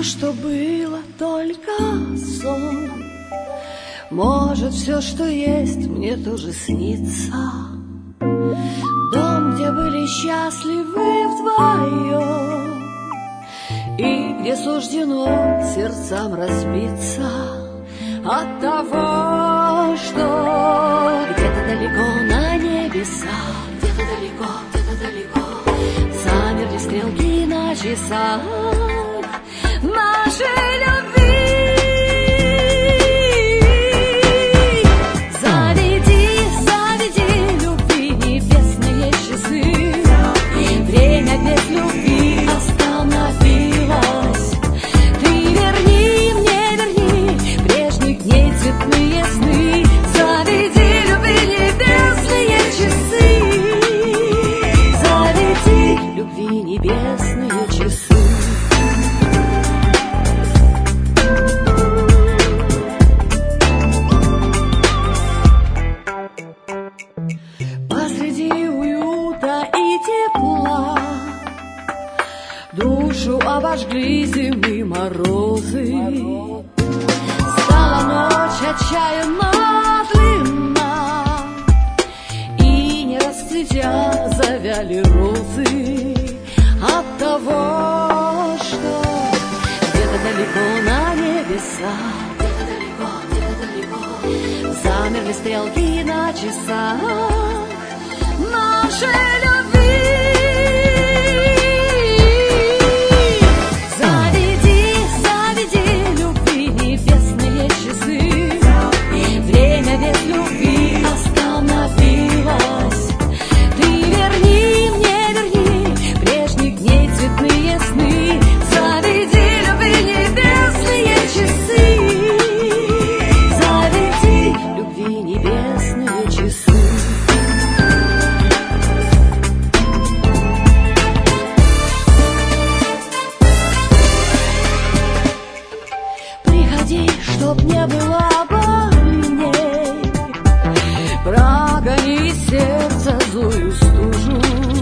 что было, только сон. Может, все, что есть, мне тоже снится. Дом, где были счастливы вдвоем, и где суждено сердцам разбиться от того, что где-то далеко на небесах, где-то далеко замерли стрелки на часах нашей любви. Заведи любви небесные часы. Время без любви остановилось. Ты верни прежних дней цветные сны. Заведи любви небесные часы. Заведи любви небесные часы. Посреди уюта и тепла душу обожгли зимы морозы. Стала ночь отчаянно длинна, и не расцветя завяли розы от того, что где-то далеко на небесах, замерли стрелки на часах нашей любви. Заведи любви небесные часы. Время без любви остановилось. Ты верни прежних дней цветные сны. Заведи любви небесные часы. Заведи любви небесные часы. Приходи, чтоб не было больней, прогони из сердца злую стужу,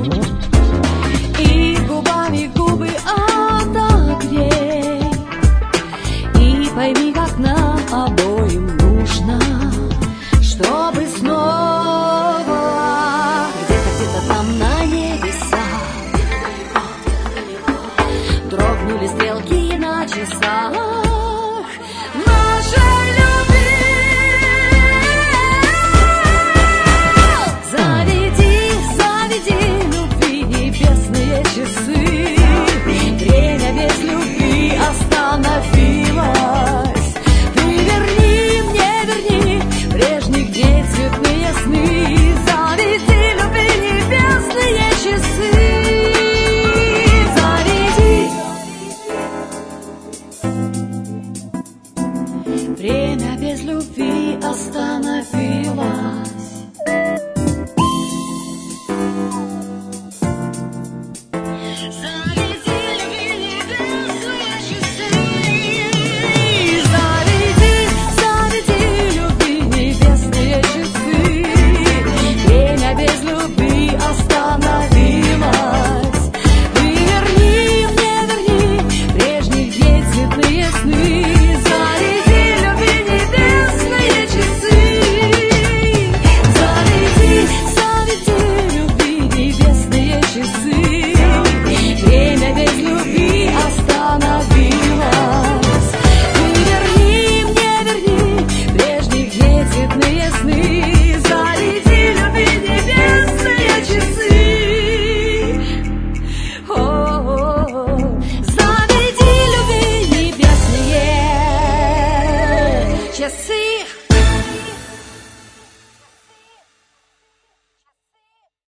и губами губы отогрей, и пойми, как нам обоим нужно, чтобы снова где-то там на небесах дрогнули стрелки на часах нашей любви. Заведи любви небесные часы. Время без любви остановилось. Ты верни прежних дней цветные сны. Заведи любви небесные часы. Время без любви остановилось.